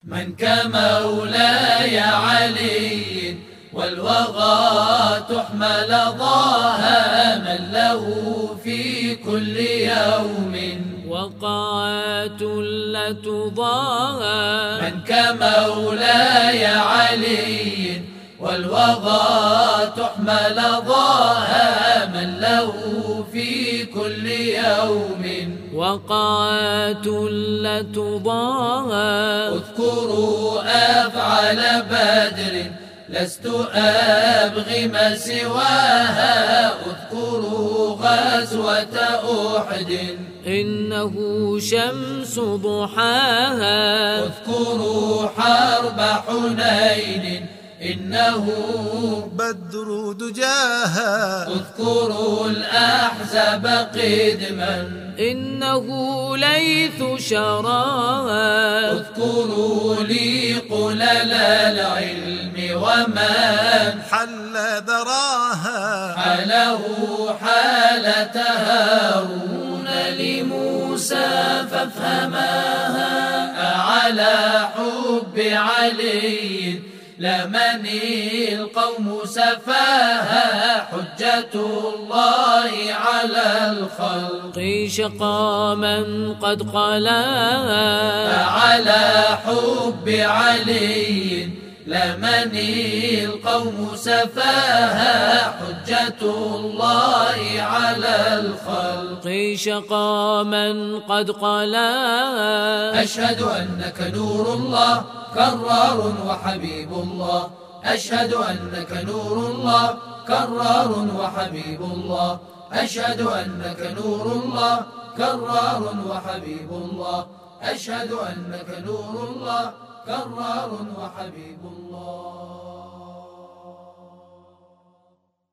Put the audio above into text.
من كمولاي علي والوغى تحمل ضاها من له في كل يوم وقعات لتضاها. من كمولاي علي والوغى تحمل ضاها من له في كل يوم وقعات لتضاها. اذكروا أفعال بدر لست أبغي ما سواها. اذكروا غزوة أحد إنه شمس ضحاها. اذكروا حرب حنين إنه بدر دجاها. اذكروا الأحزاب قدما إنه ليث شراها. اذكروا لي قلل العلم ومن حل ذراها. حاله حالة هارون لموسى فافهماها. على حب علي لمن القوم سفاها. حجة الله على الخلق شقى من قد قلاها. على حب علي لمن القوم سفاها. حجة الله على الخلق شقى من قد قلاها. أشهد أنك نور الله كرار وحبيب الله. أشهد أنك نور الله كرار وحبيب الله. أشهد أنك نور الله كرار وحبيب الله. أشهد أنك نور الله كرار وحبيب الله.